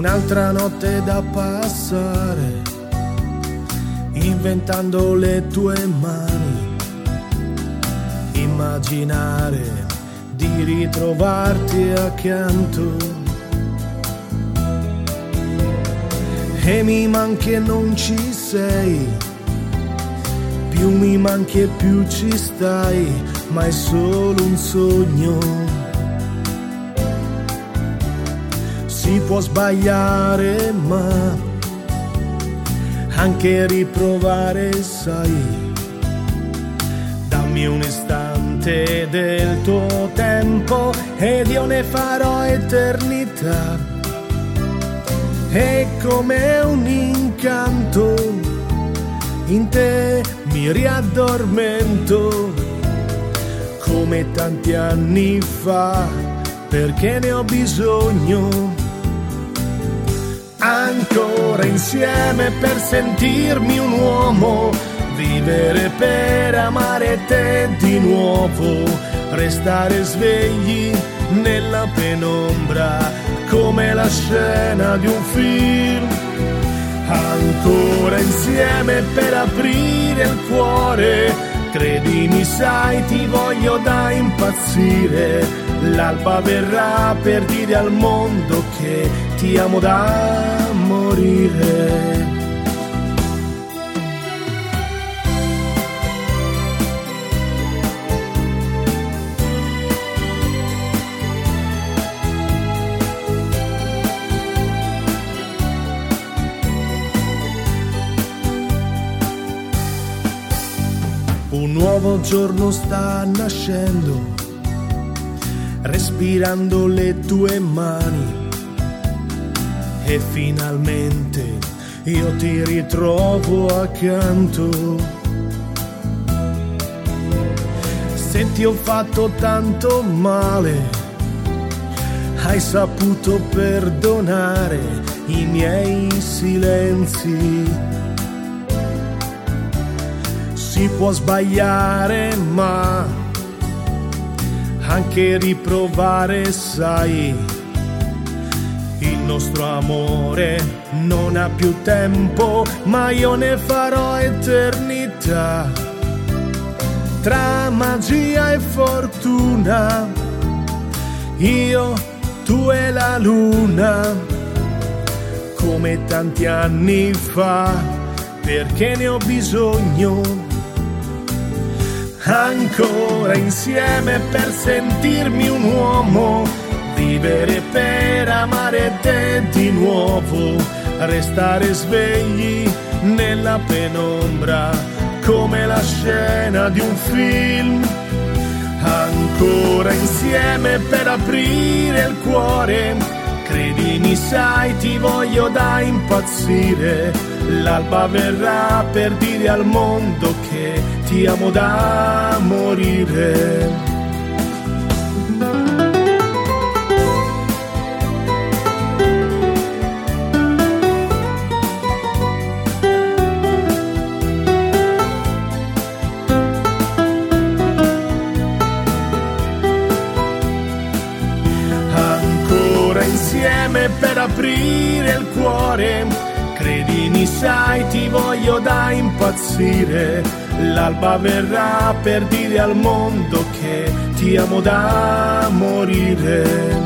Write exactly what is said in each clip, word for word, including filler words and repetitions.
un'altra notte da passare, inventando le tue mani, immaginare di ritrovarti accanto. E mi manchi e non ci sei, più mi manchi e più ci stai, ma è solo un sogno. Si può sbagliare, ma anche riprovare, sai. Dammi un istante del tuo tempo ed io ne farò eternità. E come un incanto in te mi riaddormento, come tanti anni fa, perché ne ho bisogno. Ancora insieme per sentirmi un uomo, vivere per amare te di nuovo, restare svegli nella penombra come la scena di un film. Ancora insieme per aprire il cuore, credimi sai ti voglio da impazzire. L'alba verrà per dire al mondo che ti amo da morire. Un nuovo giorno sta nascendo, respirando le tue mani, e finalmente io ti ritrovo accanto. Se ti ho fatto tanto male, hai saputo perdonare i miei silenzi. Si può sbagliare, ma anche riprovare, sai. Il nostro amore non ha più tempo, ma io ne farò eternità. Tra magia e fortuna, io, tu e la luna, come tanti anni fa, perché ne ho bisogno. Ancora insieme per sentirmi un uomo, vivere per amare te di nuovo, restare svegli nella penombra come la scena di un film. Ancora insieme per aprire il cuore, credimi sai ti voglio da impazzire. L'alba verrà per dire al mondo che ti amo da morire. Ancora insieme per aprire il cuore, credimi sai ti voglio da impazzire. L'alba verrà per dire al mondo che ti amo da morire.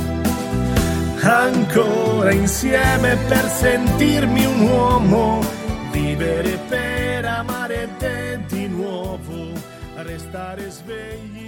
Ancora insieme per sentirmi un uomo, vivere per amare te di nuovo, restare svegli